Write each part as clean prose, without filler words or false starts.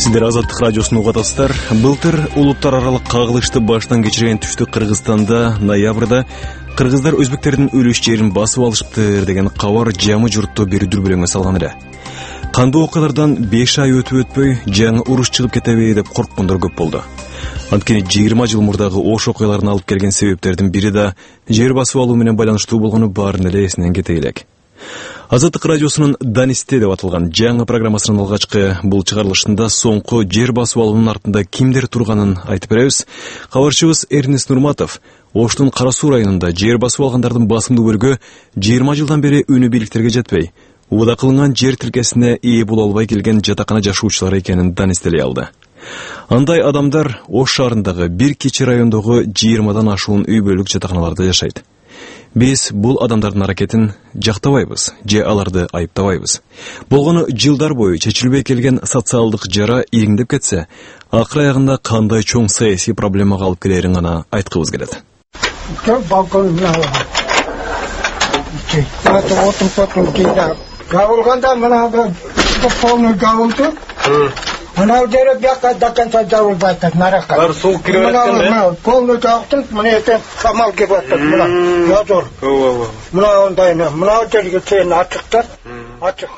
Сиздер Азаттык радиосун угуп атасыздар. Былтыр улуттар аралык кагылышты баштан кечирген Түштүк Кыргызстанда ноябрда кыргыздар өзбектердин үлүш жерин басып алышыптыр деген кабар жамы журтты бир дүрбөлөңгө салган эле. Кандуу окуялардан 5 ай өтүп өтпөй жаңы уруш чыгып кетеби деп корккондор көп болду. Анткени 20 жыл мурдагы Ош окуяларын алып келген себептердин бири да жер басып алуу менен байланыштуу болгону баарын эле эсинен кете элек. Азаттык радиосунун Данисте деп аталган жаңы программасынын алгачкы бул чыгарылышында соңку жер басып алуунун артында кимдер турганын айтып беребиз. Кабарчыбыз Эрнест Нурматов Оштун Кара Суу районунда жер басып алгандардын басымдуу бөлүгү 20 жылдан бери үнү бийликтерге жетпей, убада кылынган жер тилкесине ээ боло албай келген жатакана жашоочулар экенин данистелей алды. Андай адамдар Ош шаарындагы бир кичи райондогу 20дан ашуун үй бүлөлүк жатаканаларда жашайт. Биз бул адамдардын аракетин жактабайбыз, же аларды айыптабайбыз. Болгону жылдар бою чечилбей келген социалдык жара ириңдеп кетсе, акыр аягында кандай чоң саясий проблемага алып келерин гана айткыбыз келет. Гавылганда мына полный гавылды. Мына жере бияка даканча жабылбайт, наракка. Бар суу кирип аткан да. Полный гавылды, мына эте камал кирип атат, мына. Язор. Мына ондай, мына жерге чейин ачыктар. Ачык.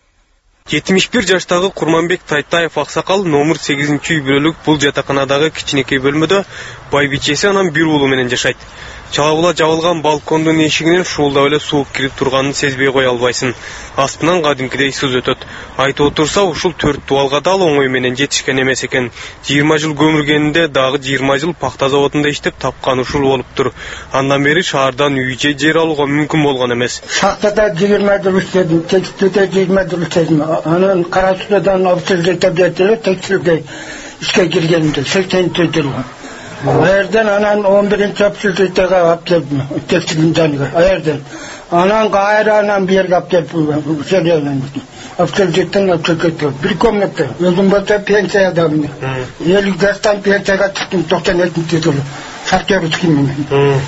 71 жаштагы Курманбек Тайтаев аксакал номер 8-үй бүлөлүк бул жатаканадагы кичинекей бөлмөдө байбичеси анан бир уулу менен жашайт. Чалабыла жабылган балкондун эшигинен шуулдап эле сууп кирип турганын сезбей кое албайсың. Астынан кадимкидей суз өтөт. Айтып отурса, ушул 4 дубалга да оңой менен жетишкен эмес экен. 20 жыл көмүргенинде дагы 20 жыл пахта заводунда иштеп тапкан ушул болуптур. Андан бери шаардан үй же жер алууга мүмкүн болгон эмес. Шахтада 20 жыл иштедим, текстилде 20 жыл иштедим. Анан Кара Суудан обслуживать бердилер, текстилде ишке киргенимде 80 жыл. Аерден анан 11-ci обслуживаторга алып келдим, текстилдин жаныга. Аерден анан кайрадан берге алып келдим, селенен. Обслуживатордун бир комната. Өзүм болсо пенсиядамын. 50 жаштан пенсияга чыктым 92-жылы. Шахтерский менен.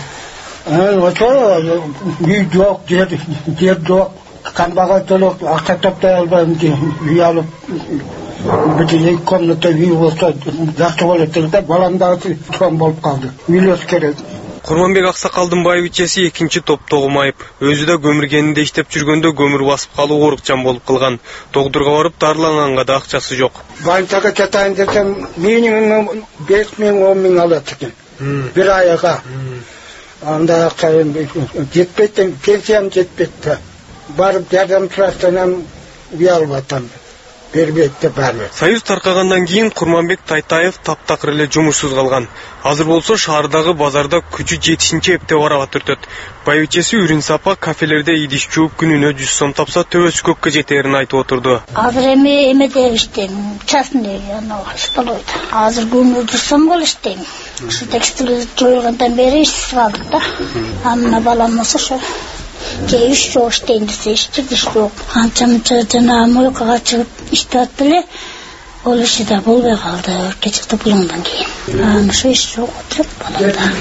Ошо үй жок, жер жок. Канбага толук акча топтой албайм ди, үй алып бир комната үй болсо жакшы болот да, балам дагы чоң болуп калды. Үйлөш керек. Курманбек аксакалдын байбичеси 2-ci топтогу майып. Өзү да көмүргенинде иштеп жүргөндө көмүр басып калуу оорукчан болуп калган. Доктурга барып дарыланганга да акчасы жок. Банкага кетайын десем, минимум 5 миң 10 миң алат экен. Бир айга. Анда акча жетпейт, пенсиям жетпейт. Барып жардам сурасам үй алып атам. Бербейт деп баары. Союз таркагандан кийин Курманбек Тайтаев таптакыр эле жумушсуз калган. Азыр болсо шаардагы базарда күчү жетишинчи эптеп арабат өртөт. Байбичеси үрүн сапа кафелерде идиш чууп күнүнө 100 сом тапса төбөсү көккө жетерин айтып отурду. Азыр эмеде иштейм, частный столойда. Азыр күнүнө 100 сом болуп иштейм. Ушу текстиль жоюлгандан бери иштеп калдык да. Анна балам ошо Кей 3 жыл иштейм десе иштеп жок. Канча-мынча жана мойкага чыгып иштеп эле, ол иши да болбой калды. Кечикти булгандан кийин. Ошо иш жок деп баламда.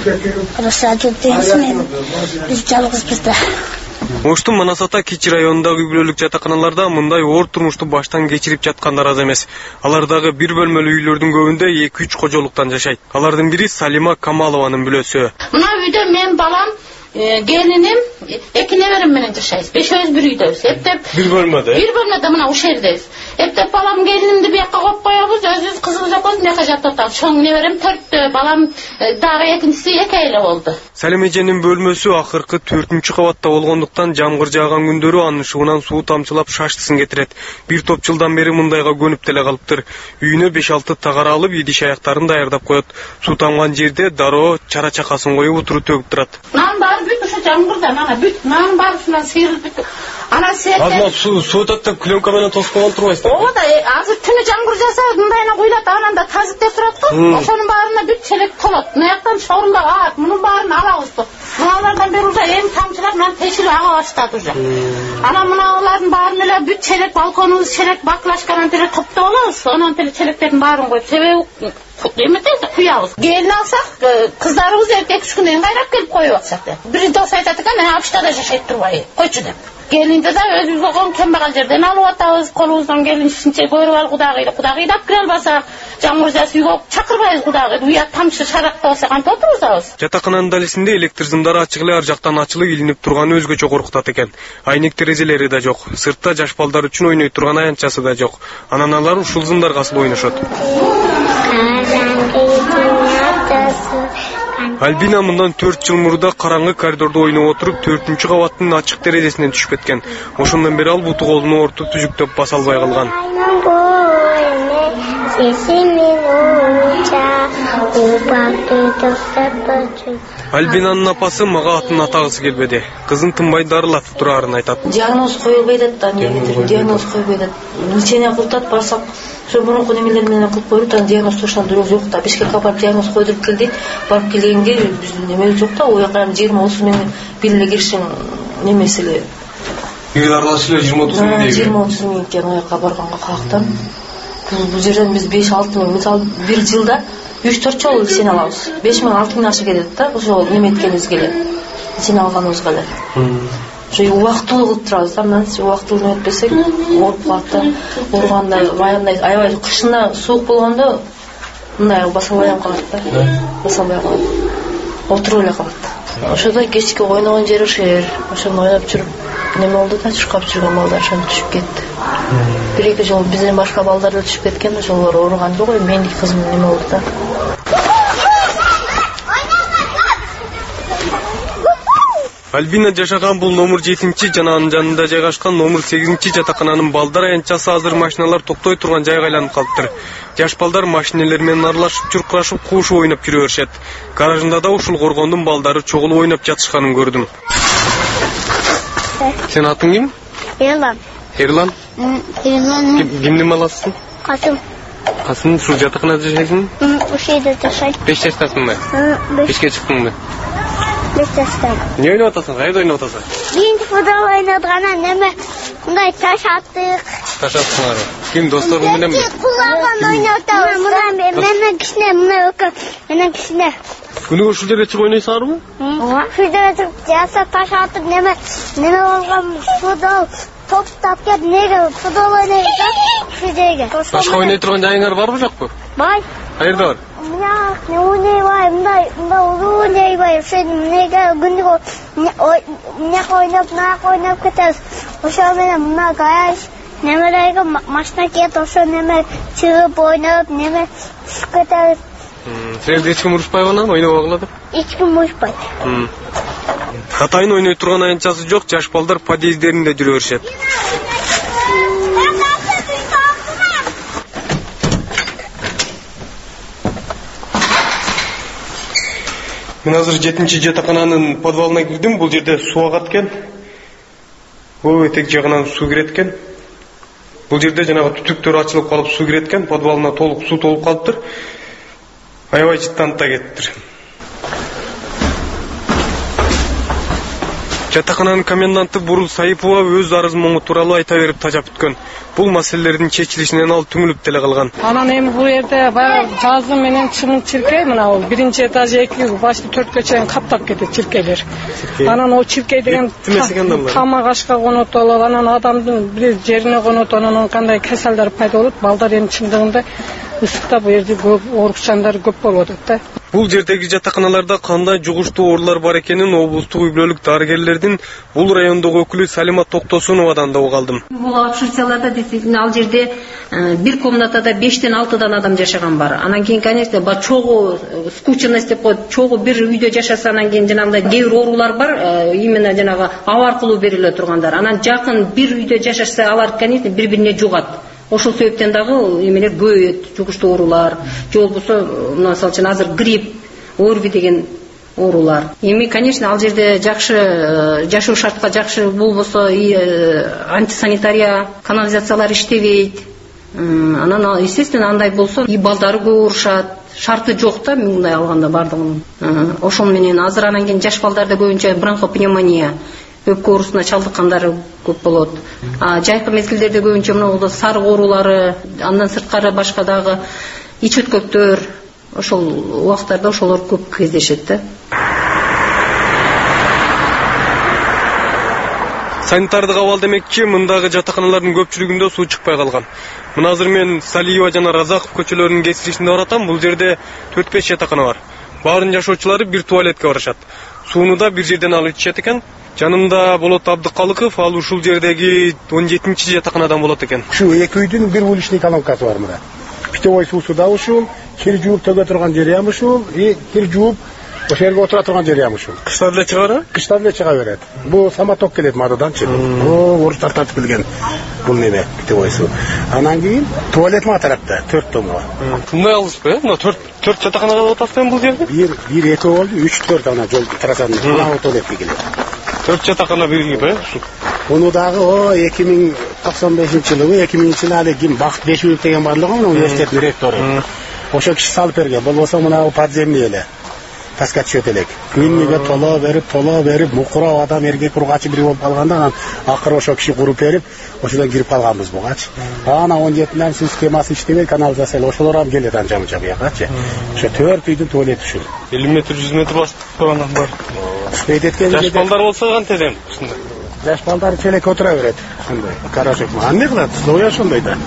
Расадден биз жалгызбыз да. Оштун Манасата кичи районундагы үй бүлөлүк жатаканаларда мындай оор турмушту баштан кечирип жаткандар аз эмес. Алардагы бир бөлмөлүү үйлөрдүн көбүндө 2-3 кожолуктан жашайт. Алардын бири Салима Камалованын бүлөсү. Мына үйдө мен балам gelиnim, эки неберем менен жашайбыз. Бешөөбүз бир үйдөбүз. Эптеп бир бөлмөдө. Бир бөлмөдө мына ушул жердебиз. Эптеп балам gelинимди бияка коюп коебуз, өзүбүз кызыбыз экөөбүз мына жакта жатабыз. Чоң неберем 4тө, балам дагы экинчиси 2 эле болду. Салим эженин бөлмөсү акыркы 4-cü кабатта болгондуктан жамгыр жааган күндөрү анын шуунан суу тамчылап шаштысын кетирет. Бир топ жылдан бери мындайга көнүп деле калыптыр. Үйүнө 5-6 тагара алып, идиш аяктарын даярдап коет. Суу тамган жерде дароо чара чакасын коюп утуруп төгүп турат. Бүт ошо жамгырдан ана бүт нанын баарысынан сыйрылып бүт. Ана сет. Азыр суу өтөт пленка менен тосуп койгон турбайсызбы? Ооба да, азыр түнү жамгыр жаса, мындайына куйлат, анан да тазык деп турат го. Ошонун баарына бүт челек толот. Мынаяктан шорунда ат, мунун баарын алабыз го. Мыналардан бери уже эми тамчылап мына тешилип ага баштады уже. Анан мыналардын баарын эле бүт челек, балконубуз челек, баклашканан эле топтоп алабыз. Анан эле челектердин баарын коюп, себеби эметебиз куябыз. Келин алсак, кыздарыбыз эртең 3 күндөн кайрап келип коюп атышат. Бир дос айтат экен, "Мен Абыштада жашайт турбай, койчу" деп. Келинди да өзүбүз болгон кембагал жерден алып атабыз, колубуздан келишинче көрүп ал кудагыйдап кире албасак, жамгыр жаасы үйгө чакырбайбыз кудагыйды, уят тамчы шаракта болсо кантип отурузабыз. Жатакананын далесинде электр сымдары ачык эле ар жактан ачылып илинип турганы өзгөчө коркутат экен. Айнек терезелери да жок, сыртта жаш балдар үчүн ойной турган аянтчасы да жок. Анан алар ушул сымдарга асыл ойношот. Альбина мындан 4 жыл мурда караңгы коридордо ойноп отуруп 4-кабаттын ачык терезесинен түшүп кеткен. Ошондон бери ал буту колуну ортуп түзүктөп баса албай калган. Альбинанын апасы мага атын атагысы келбеди. Кызын тынбай дарылатып турарын айтат. Диагноз коюлбай атат, диагноз коюлбай атат. Лечение кылтат барсак, ошо мурунку немелер менен кылып коюп, диагноз турушан жок да. Бишкекке барып диагноз койдуруп келди. Барып келгенге биздин неме жок да, уяка 20-30 миң билле киришин немеси эле. Бир аралаш эле 20-30 миң дейби. 20-30 миң экен уяка барганга каяктан. Бул жерден биз 5-6 миң, мисалы бир жылда 3-4 жолу лечение алабыз. 5 миң 6 миң ашы кетет да, ошо неме эткенибизге эле. Лечение алганыбызга эле. Ошо убактылуу кылып турабыз да, мына убактылуу өтпөсөк, ооруп калат да. Оорганда баягындай аябай кышында суук болгондо мындай баса албай калат да. Баса албай калат. Отуруп эле калат. Ошондой кечки ойногон жери ошо жер. Ошону ойноп жүрүп неме болду да, чуркап жүргөн балдар ошону түшүп кетти. Бир-эки жол бизден башка балдар да түшүп кеткен, ошолор ооруган жок, менин кызым неме болду да. Альбина жашаган бул номер 7 жана анын жанында жайгашкан номер 8 жатакананын балдар аянтчасы азыр машиналар токтой турган жайга айланып калыптыр. Жаш балдар машинелер менен аралашып, чуркурашып, куушуп ойноп жүрө беришет. Гаражында да ушул коргондун балдары чогулуп ойноп жатышканын көрдүм. Сен атың ким? Ерлан. Ерлан? Кимдин баласысың? Касым. Касым, ушул жатаканада жашайсыңбы? Ушул жерде жашайт. 5 жаштасыңбы? 5ке чыктыңбы? 5 жаштайм. Не ойноп атасың? Кайда ойноп атасың? Биринчи футбол ойногондан неме мындай таш аттык. Таш аттыңар. Ким, достору мененби? Куллаган ойноп атабыз. Менен кичине, мына өкө, менен кичине. Күнүгө ушул жерге чыгып ойнойсуңарбы? Ушул жерде жаса таш атып неме болгон футбол топтап кеп неге футбол ойнойбуз да ушул жерге. Башка ойной турган жайыңар барбы жокпу? Бар. Каерде бар? Мына ойнойбай, мындай ойнойбай, ошо неге күнүгө ойноп кетебиз. Ошо менен мына гараж немелерге машина келет, ошо неме чыгып ойноп, неме түшүп кетебиз. Силерди эч ким урушпайбы анан ойнобогула деп? Эч ким урушпайт. Атайын ойной турган аянтчасы жок, жаш балдар подъездеринде жүрө беришет. Мен азыр 7 жатакананын подвалына кирдим. Бул жерде суу агат экен. Бул этек жагынан суу кирет экен. Бул жерде жанагы түтүктөр ачылып калып суу кирет экен. Подвалына толук суу толуп калыптыр. Аябай жыттанып да кетиптир. Жатакананын коменданты Бурул Сайыпова өз арыз моңу тууралуу айта берип тажап бүткөн. Бул маселелердин чечилишинен ал түңүлүп деле калган. Анан эми бул жерде баягы жазы менен чымын чиркей, мына бул 1-этажы 2 башты 4кө чейин каптап кетет чиркейлер. Анан о чиркей деген тамак ашка конотолуп, анан адамдын бир жерине конот, анан кандай кеселдер пайда болот. Балдар эми чындыгында ысыкта бул жерде көп оорукчандар көп болуп атат да. Бул жердеги жатаканаларда кандай жугуштуу оорулар бар экенин облустук үй-бүлөлүк дарыгерлердин бул райондогу өкүлү Салима Токтосуновадан да угалдым. Бул общежитияларда действительно ал жерде бир комнатада 5-тен 6 адам жашаган бар. Анан кийин, конечно, чогуу скученность деп коет, чогуу бир үйдө жашаса, анан кийин жанагындай кээ бир оорулар бар, именно жанагы аба аркылуу бериле тургандар. Анан жакын бир үйдө жашашса, алар, конечно, бири-бирине жугат. Ошол себептен дагы эмелер көбөйөт, жугуштуу оорулар, же болбосо мисалы үчүн азыр грипп, ОРВИ деген оорулар. Эми, конечно, ал жерде жакшы жашоо шартка жакшы болбосо антисанитария, канализациялар иштебейт. Анан, естественно, андай болсо и балдары көп урушат. Шарты жок да, мындай алганда бардыгынын. Ошол менен азыр анан кийин жаш балдарда көбүнчө бронхопневмония, өпкө оорусуна чалдыккандар көп болот. Жайкы мезгилдерде көбүнчө мына сарык оорулары, андан сырткары башка дагы ич өткөктөр, ошол убактарда ошолор көп кездешет да. Санитардык абал демекчи, мындагы жатаканалардын көпчүлүгүндө суу чыкпай калган. Мына азыр мен Салиева жана Разаков көчөлөрүнүн кесилишинде баратам. Бул жерде 4-5 жатакана бар. Баарын жашоочулары бир туалетке барышат. Сууну да бир жерден алып ичет экен. Жанымда Болот Абдыкалыков, ал ушул жердеги 17-чи жатаканадан болот экен. Ушу эки үйдүн бир уличный колонкасы бар мына. Питьевой суусу да ушул, кир жууп төгө турган жери ham ушул, кир жууп ошол жерге отура турган жери ham ушул. Кышта деле чыгара? Кышта деле чыга берет. Бул самоток келет мададанчы. Орустар тартып келген бул неме питьевой суу. Анан кийин туалет мага тарапта 4 томго. Мындай алыспы, мына 4 жатаканада отасың бул жерде? 1 2 болду, 3 4 ана жол трассанын мына туалетке келет. 4 жатакана биригип, ушу. Муну дагы 2095-жылы, 2000-жылы али ким Бакыт Бешиев деген барлыгы мына университеттин ректору. Ошо киши салып берген. Болбосо мына подземный эле. Таскат чөт элек. Күнүгө тола берип, мукурап адам эркек ургачы бири болуп калганда, анан акыры ошо киши куруп берип, ошодон кирип калганбыз бугачы. Ана 17-нен системасы иштебей, канализация ошолор ham келет анча-мынча буякачы. Ошо 4 үйдүн туалети ушул. 50 метр, 100 метр басып тургандар бар. Жаш балдар болсо кантеден ушундай. Жаш балдар челек отура берет. Ушундай. Карашек. Аны кылат? Зоя ошондой да.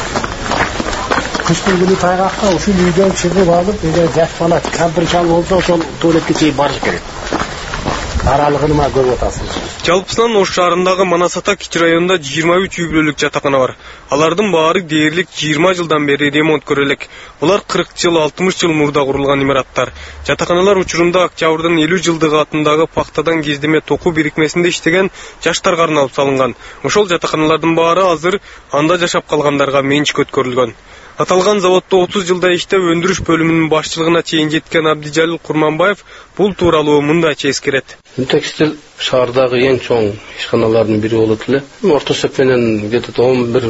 Кыштын күнү тайгакта ушул үйдөн чыгып алып, эгер жаш бала кампир чал болсо, ошол туалетке чейин барыш керек. Аралыгын ма көрүп атасыз. Жалпысынан Ош шаарындагы Манасата кичи районунда 23 үй бүлөлүк жатакана бар. Алардын баары дээрлик 20 жылдан бери ремонт көрө элек. Булар 40 жыл, 60 жыл мурда курулган имараттар. Жатаканалар учурунда октябрдын 50 жылдыгы атындагы пактадан кездеме току бирикмесинде иштеген жаштарга арналып салынган. Ошол жатаканалардын баары азыр анда жашап калгандарга менчик өткөрүлгөн. Аталган заводдо 30 жылда иштеп өндүрүш бөлүмүнүн башчылыгына чейин жеткен Абдижалил Курманбаев бул тууралуу мындайча эскерет. Текстиль шаардагы эң чоң ишканалардын бири болот эле. Орто эсеп менен где-то 11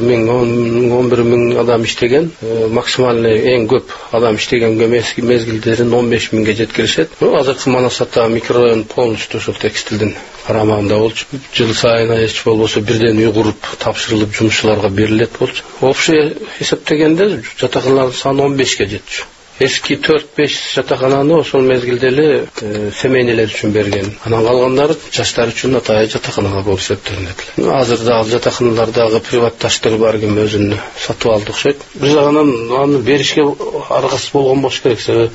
миң адам иштеген, максимальный эң көп адам иштеген мезгилдерин 15 миңге жеткиришет. Азыркы Манасата микрорайон полностью ошол текстилдин карамагында болчу. Жыл сайын эч болбосо бирден үй куруп тапшырылып жумушчуларга берилет болчу. Общий эсептегенде жатаканалардын саны 15ке жетчү. Eski 4-5 жатакананы ошол мезгилде эле семейнелер үчүн берген. Анан калгандары жаштар үчүн атайы жатаканага болуп эсептелет. Азыр дагы жатаканалардагы приватташтыгы бар ким өзүнү сатып алды окшойт. Бир жагынан аны беришке аргасыз болгон болуш керек. Себеби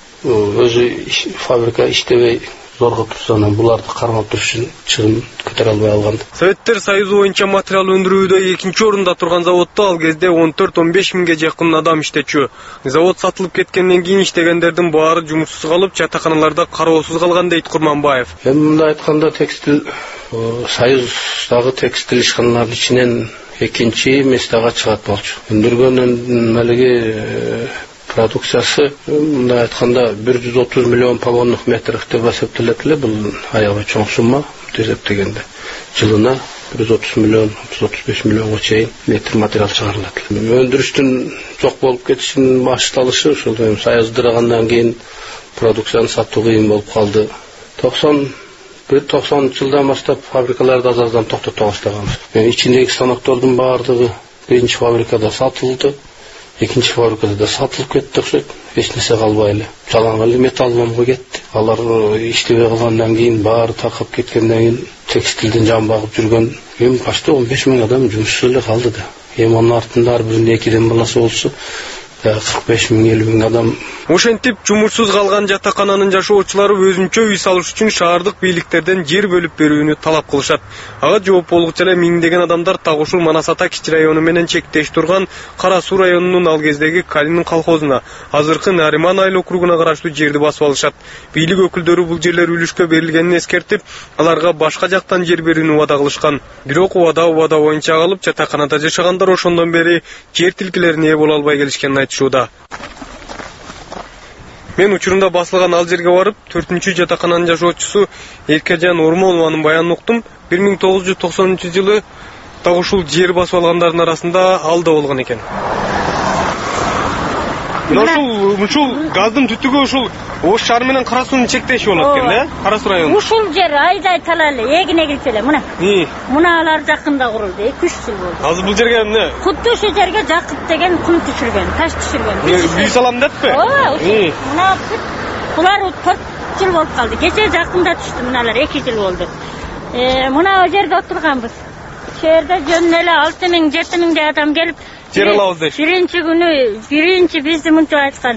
өзү фабрика иштебей зорго турса, анан буларды кармап туруш үчүн чыгым көтөрө албай алган. Советтер Союзу боюнча материал өндүрүүдө 2-орунда турган заводдо ал кезде 14-15 миңге жакын адам иштечү. Завод сатылып кеткенден кийин иштегендердин баары жумушсуз калып, жатаканаларда кароосуз калган дейт Курманбаев. Мындай айтканда текстиль Союздагы текстиль ишканалардын ичинен экинчи местага чыгат болчу. Өндүргөн алиги продукциясы мындай айтканда 130 миллион погонных метр деп эсептелет эле. Бул аябай чоң сумма эсептегенде. Жылына 130 миллион, 35 миллионго чейин метр материал чыгарылат. Өндүрүштүн жок болуп кетишинин башталышы ошол Союздыргандан кийин продукцияны сатуу кыйын болуп калды. 90 жылдан баштап фабрикаларды аздан токтото баштаганбыз. Ичиндеги станоктордун баардыгы биринчи фабрикада сатылды. Экинчи фабрикада да сатылып кетти окшойт. Эч нерсе калбай эле. Жалаң эле металлоломго кетти. Алар иштебей калгандан кийин баары таркап кеткенден кийин текстилдин жан багып жүргөн почти 15 миң адам жумушсуз эле калды да. Анын артында ар биринин 2 баласы болсо 45 миң 50 миң адам. Ошентип жумушсуз калган жатакананын жашоочулары өзүнчө үй салыш үчүн шаардык бийликтерден жер бөлүп берүүнү талап кылышат. Ага жооп болгучу эле миңдеген адамдар так ушул Манасата кичи району менен чектеш турган Кара Суу районунун ал кездеги Калинин колхозуна, азыркы Нариман айыл округуна караштуу жерди басып алышат. Бийлик өкүлдөрү бул жерлер үлүшкө берилгенин эскертип, аларга башка жактан жер берүүнү убада кылышкан. Бирок убада боюнча калып, жатаканада жашагандар ошондон бери жер тилкелерине ээ боло албай келишкенин айтышууда. Мен учурунда басылган ал жерге барып, 4-чү жатакананын жашоочусу Эркежан Ормонованын баянын уктум. 1990-жылы так ушул жер басып алгандардын арасында ал да болгон экен. Ушул газдын түтүгү ушул Ош шаары менен Кара суунун чектеши болот экен да, Кара суу району. Ушул жер айдай талалы эгин эгилсе эле мына. Муналар жакында курулду, 2-3 жыл болду. Азыр бул жерге эмне? Кудду ушул жерге Жакып деген кум түшүргөн, таш түшүргөн. Үй салам деппи? Ооба, мына булар 4 жыл болуп калды. Кече жакында түштү муналар 2 жыл болду. Мына жерде отурганбыз. Жерде жөн эле 6000-7000 миңдей адам келип жер алабыз дейт. Биринчи бизди мынча айткан.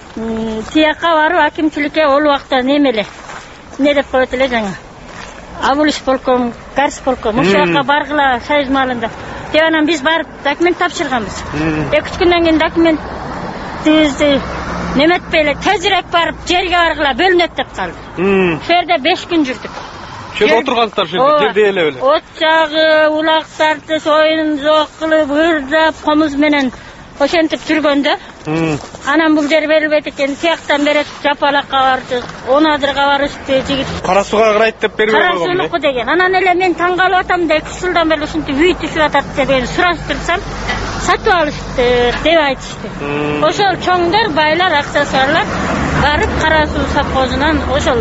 Тияка барып акимчиликке ол убакта немеле. Не деп коет эле жаңа. Авулисполком, Гарсполком, ошол жака баргыла союз маалында. Деп анан биз барып документ тапшырганбыз. 2-3 күндөн кийин документибизди неметпей эле тезирээк барып жерге баргыла бөлүнөт деп калды. Ошол жерде 5 күн жүрдүк. Шөл отургансыздар жерде эле. От жагы, улактарды союн жок кылып, ырдап, комуз менен ошентип жүргөндө. Анан бул жер берилбейт экен, тияктан бери жапалакка бардык, 10 адырга барышты жигит. Кара сууга карайт деп бербей койгон. Кара суунуку деген. Анан эле мен таң калып атам да 2 жылдан бери ушинтип үй түшүп атат деп сураштырсам, сатып алышты деп айтышты. Ошол чоңдор, байлар, акчасы барлар барып Кара суу совхозунан ошол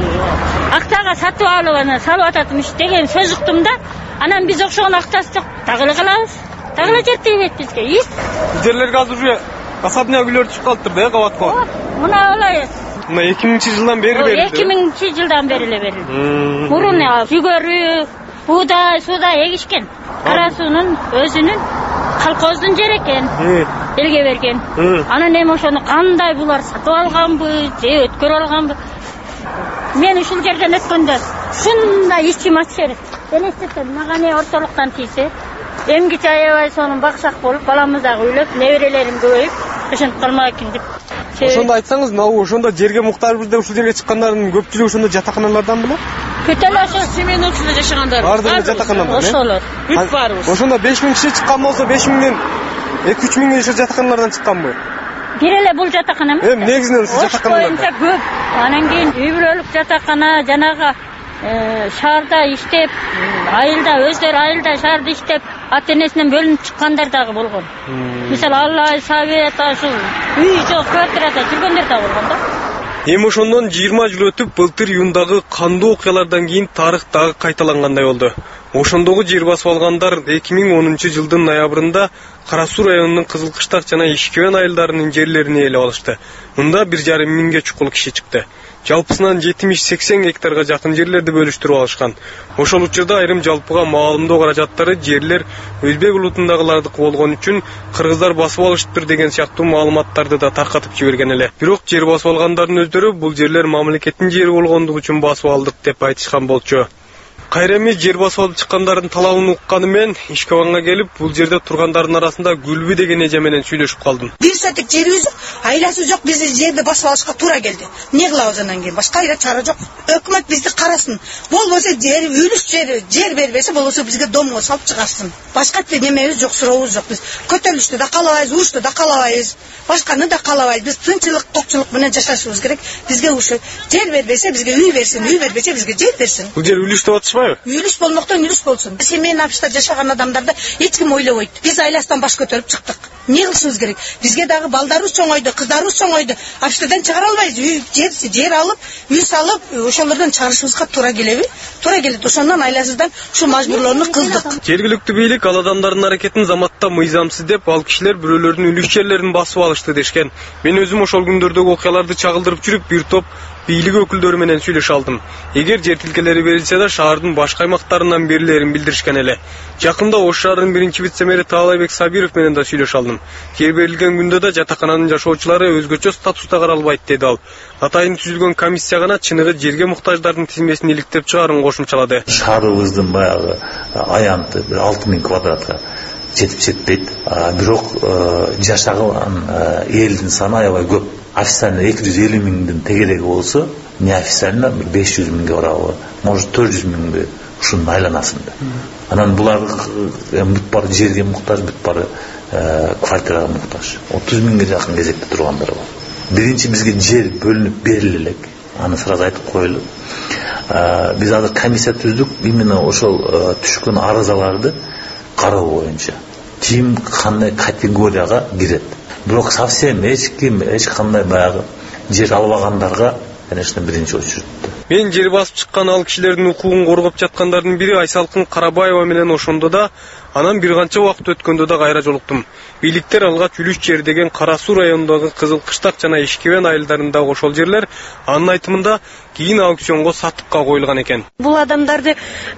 актага сатып алып анан салып ататмыш деген сөз уктум да. Анан биз окшогон актасы жок, дагы кылабыз. Дагы жетпейт бизге. Жерлерге азыр уже особняк үйлөр чыгып калыптыр да, кабатка. Мына алай. Мына 2000-жылдан бери берилди. 2000-жылдан бери эле берилди. Мурун жүгөрү, буудай, суудай эгишкен. Кара суунун өзүнүн колхоздун жери экен. Элге берген. Анан эми ошону кандай булар сатып алганбы, же өткөрүп алганбы? Мен ушул жерден өткөндө ушундай ичим ачышат. Элестетем, мага не ортолуктан тийсе, эмгиче аябай сонун бакшак болуп, баламыз дагы үйлөп, неберелерим көбөйүп, ошентип калмак экен деп. Ошондо айтсаңыз, мына ошондо жерге муктажбыз деп ушул жерге чыккандардын көпчүлүгү ошондо жатаканалардан беле? Бүт эле ошо семеновчуда жашагандар. Бардыгы жатаканалар. Ошолор. Бүт барыбыз. Ошондо 5000 киши чыккан болсо, 5000ден 2-3 миң ошо жатаканалардан чыкканбы? Бир эле бул жатакана эмес. Негизинен ушул жатаканаларда. Көп. Анан кийин үй бүлөлүк жатакана, жанагы шаарда иштеп, айылда өздөрү айылда шаарда иштеп, ата-энесинен бөлүнүп чыккандар дагы болгон. Мисалы Аллай, Совет, ушул үй жок квартирада жүргөндөр да болгон да. Эми ошондон 20 жыл өтүп, былтыр июндагы кандуу окуялардан кийин тарых дагы кайталангандай болду. Ошондогу жер басып алгандар 2010-жылдын ноябрында Кара суу районунун Кызылкыштак жана Ишкебен айылдарынын жерлерин ээлеп алышты. Мында 1,5 миңге чукул киши чыкты. Жалпысынан 70-80 гектарга жакын жерлерди бөлүштүрүп алышкан. Ошол учурда айрым жалпыга маалымдоо каражаттары жерлер өзбек улутундагылардыкы болгон үчүн кыргыздар басып алышыптыр деген сыяктуу маалыматтарды да таркатып жиберген эле. Бирок жер басып алгандардын өздөрү бул жерлер мамлекеттин жери болгондугу үчүн басып алдык деп айтышкан болчу. Кайра эми жер басып алып чыккандардын талабын укканы мен Ишкебанга келип, бул жерде тургандардын арасында Гүлбү деген эже менен сүйлөшүп калдым. Бир сотик жерибиз жок, айласы жок, бизди жерди басып алышка туура келди. Эмне кылабыз анан кийин? Башка айра чара жок. Өкмөт бизди карасын. Болбосо жер, үлүш жер бербесе, болбосо бизге домго салып чыгарсын. Башка немебиз жок, сурообуз жок. Биз көтөрүлүштү да каалабайбыз, урушты да каалабайбыз. Башканы да каалабайбыз. Биз тынчылык, токчулук менен жашашыбыз керек. Бизге ушу жер бербесе, бизге үй берсин, үй бербесе, бизге жер берсин. Бул жер үлүш деп атышпайбы? Үлүш болмоктон үлүш болсун. Семейный общество жашаган адамдарды эч ким ойлобойт. Биз айластан баш көтөрүп чыктык. Эмне кылышыбыз керек? Бизге дагы балдарыбыз чоңойду, кыздарыбыз чоңойду. Обществодон чыгара албайбыз. Жер алып, үй салып, ошолордон чыгарышыбызга туура келеби? Туура келет. Ошондон айласыздан ушу мажбурлоону кылдык. Жергиликтүү бийлик ал адамдардын аракетин заматта мыйзамсыз деп, ал кишилер бирөөлөрдүн үлүш жерлерин басып алышты дешкен. Мен өзүм ошол күндөрдөгү окуяларды чагылдырып жүрүп, бир топ бийлик өкүлдөрү менен сүйлөшө алдым. Эгер жер тилкелери берилсе да, шаардын башка аймактарынан берилерин билдиришкен эле. Жакында Ош шаарынын биринчи вице-мэри Таалайбек Сабиров менен да сүйлөшө алдым. Жер берилген күндө да жатакананын жашоочулары өзгөчө статуста каралбайт деди ал. Атайын түзүлгөн комиссия гана чыныгы жерге муктаждардын тизмесин иликтеп чыгаарын кошумчалады. Шаарыбыздын баягы аянты 6000 квадратка жетпейт. Бирок жашаган элдин саны аябай көп. Официально 250 миңдин тегереги болсо, неофициально 500 миңге барабы, может 400 миңди ушунун айланасында. Анан булар бүт бары жерге муктаж, бүт бары квартирага муктаж. 30 миңге жакын кезекте тургандар бар. Биринчи бизге жер бөлүнүп бериле элек. Аны сразу айтып коелу. Биз азыр комиссия түздүк, именно ошол түшкөн арызаларды кароо боюнча. Ким кандай категорияга кирет. Бирок совсем эч кандай баягы жер албагандарга, конечно, биринчи очередте. Мен жер басып чыккан ал кишилердин укугун коргоп жаткандардын бири Айсалкын Карабаева менен ошондо да, анан бир канча убакыт өткөндө да кайра жолуктум. Бийликтер алгач Үлүш жери деген Кара Суу районундагы Кызыл Кыштак жана Ишкебен айылдарындагы ошол жерлер анын айтымында кийин аукционго сатыкка коюлган экен. Бул адамдарды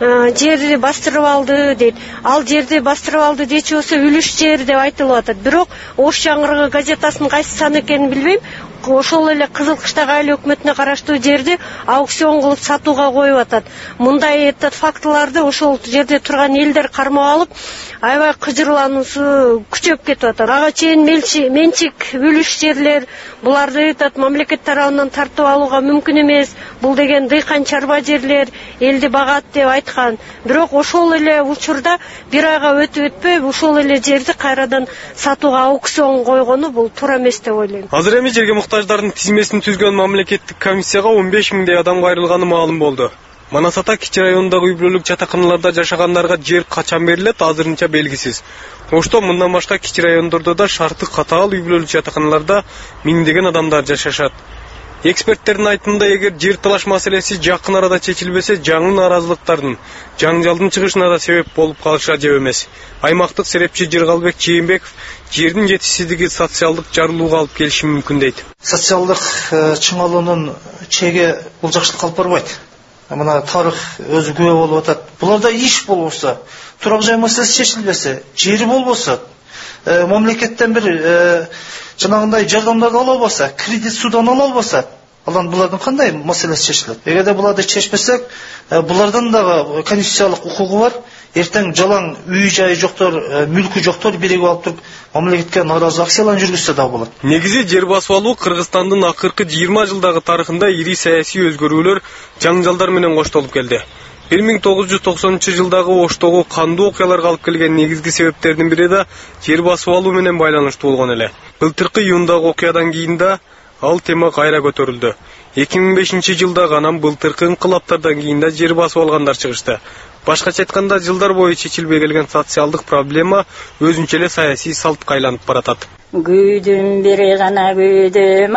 жерди бастырып алды дейт. Ал жерди бастырып алды дечи болсо Үлүш жери деп айтылып атат. Бирок Ош жаңгырыгы газетасынын кайсы сан экенин билбейм. Ошол эле Кызыл Кыштак айыл өкмөтүнө караштуу жерди аукцион кылып сатууга коюп атат. Мындай фактыларды ошол жерде турган элдер кармап алып, аябай кыжырлануусу күчөп кетип атат. Ага чейин менчик Үлүш жерлер буларды айтат мамлекет тарабынан тартып алууга мүмкүн эмес. Бул деген дыйкан чарба жерлер, элди багат деп айткан. Бирок ошол эле учурда бир айга өтпөй ошол эле жерди кайрадан сатууга аукцион койгону бул туура эмес деп ойлойм. Азыр эми жерге муктаждардын тизмесин түзгөн мамлекеттик комиссияга 15 миңдей адам кайрылганы маалым болду. Манас ата кичи районундагы үй бүлөлүк жатаканаларда жашагандарга жер качан берилет азырынча белгисиз. Ошто мындан башка кичи райондордо да шарты катаал үй бүлөлүк жатаканаларда миңдеген адамдар жашашат. Эксперттердин айтымында эгер жер талаш маселеси жакын арада чечилбесе, жаңы наразылыктардын, жаңжалдын чыгышына да себеп болуп калышы ажеп эмес. Аймактык серепчи Жыргалбек Чейинбеков жердин жетишсиздиги социалдык жарылууга алып келиши мүмкүн дейт. Социалдык чыңалуунун чеги бул жакшылыкка алып барбайт. Мына тарых өзү күбө болуп атат. Буларда иш болбосо, турак жай маселеси чечилбесе, жери болбосо, мамлекеттен бир жанагындай жардамдарды ала албаса, кредит судан ала албаса, алан булардын кандай маселеси чечилет? Эгерде буларды чечпесек, булардан дагы конституциялык укугу бар. Эртең жалаң үй жайы жоктор, мүлкү жоктор биригип алып туруп мамлекетке нааразы акцияларын жүргүзсө да болот. Негизи жер басып алуу Кыргызстандын акыркы 20 жылдагы тарыхында ири саясий өзгөрүүлөр, жаңжалдар менен коштолуп келди. 1990 жылдагы Оштогу кандуу окуяларга алып келген негизги себептердин бири да жер басып алуу менен байланыштуу болгон эле. Былтыркы июндагы окуядан кийин да ал тема кайра көтөрүлдү. 2005 жылдагы анан былтыркы инкылаптардан кийин да жер басып алгандар чыгышты. Башкача айтканда, жылдар бою чечилбей келген социалдык проблема өзүнчө эле саясий салтка айланып баратат. Гүйдүм бири гана гүйдүм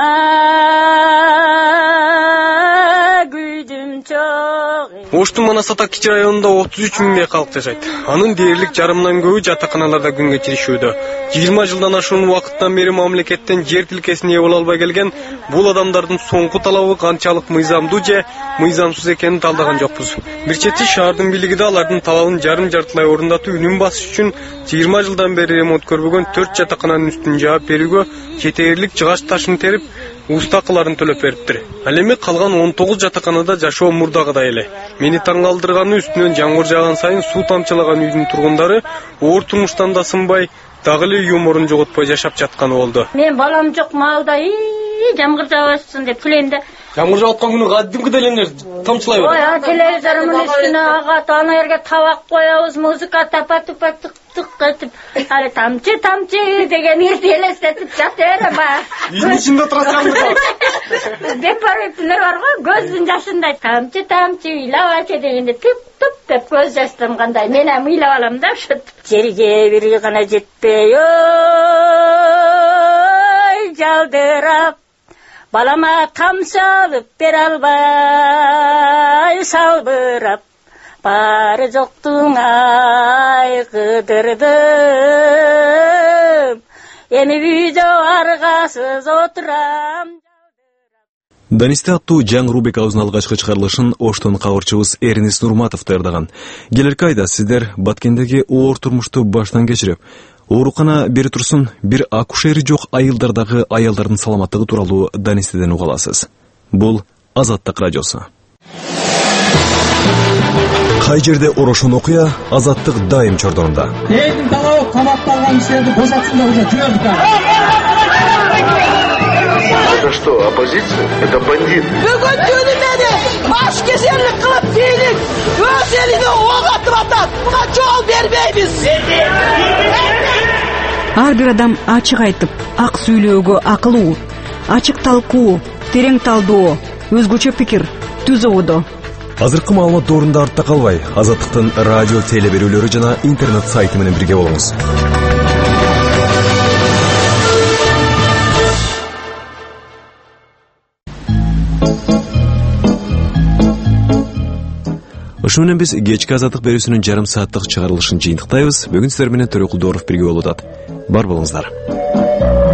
гүйдүм чоң. Оштун Манас ата кичи районунда 33 миңдей калк жашайт. Анын дээрлик жарымдан көбү жатаканаларда күн кечиришүүдө. 20 жылдан ашуун убакыттан бери мамлекеттен жер тилкесине ээ боло албай келген бул адамдардын соңку талабы канчалык мыйзамдуу же мыйзамсыз экенин талдаган жокпуз. Бир чети шаардын бийлиги да алардын талабын жарым-жартылай орундатуу үнүн басыш үчүн 20 жылдан бери ремонт көрбөгөн 4 жатакананын үстүн жаап берүүгө жетээрлик жыгач ташын терип устакыларын төлөп бериптир. Ал эми калган 19 жатаканада жашоо мурдагыдай эле. Мени таң калтырганы үстүнөн жамгыр жааган сайын суу тамчылаган үйдүн тургундары оор турмуштан да сынбай, дагы эле юморун жоготпой жашап жатканы болду. Мен балам жок маалда жамгыр жаабасын деп күлөйм да. Жамгыр жаап аткан күнү кадимкидей эле тамчылай берет. Ой, телевизордун үстүнө агат, ана жерге табак коебуз, музыка тапа-тупа тык этип, али тамчы деген эрти элестетип жатыр ба. Үйдүн ичинде турасыңар. Бепарыптылар бар го, көздүн жашындай тамчы ыйлабачы дегенде тып деп көз жаш тамгандай. Мен эми ыйлап алам да ошо. Жерге бири гана жетпей, ой, жалдырап балама тамчы алып бере албай салбырап, бары жоктуң айгыдырдым, эми үйдө аргасыз отурам. Данисте аттуу жаңы рубрикабыздын алгачкы чыгарылышын Оштон кабарчыбыз Эрнест Нурматов даярдаган. Келерки айда сиздер Баткендеги оор турмушту баштан кечирип, оорукана бери турсун бир акушери жок айылдардагы аялдардын саламаттыгы тууралуу Данистеден уга аласыз. Бул Азаттык радиосу. Кай жерде орошон окуя, Азаттык дайым чордонунда. Элдин талабы каматталган кишилерди бошотсун деп уже жибердик. Это что, оппозиция? Это бандиты. Бүгүн түнү аш кезерлик кылып бийлик өз элине ок атып атат. Буга жол бербейбиз. Ар бир адам ачык айтып, ак сүйлөөгө акылуу, ачык талкуу, терең талдоо, өзгөчө пикир, түз ободо. Азыркы маалымат доорунда артта калбай, Азаттыктын радио теле берүүлөрү жана интернет сайты менен бирге болуңуз. Ушуну менен биз кечки азаттык берүүсүнүн жарым сааттык чыгарылышын жыйынтыктайбыз. Бүгүн сиздер менен Төрөкул Дооров бирге болуп атат. Бар болуңуздар.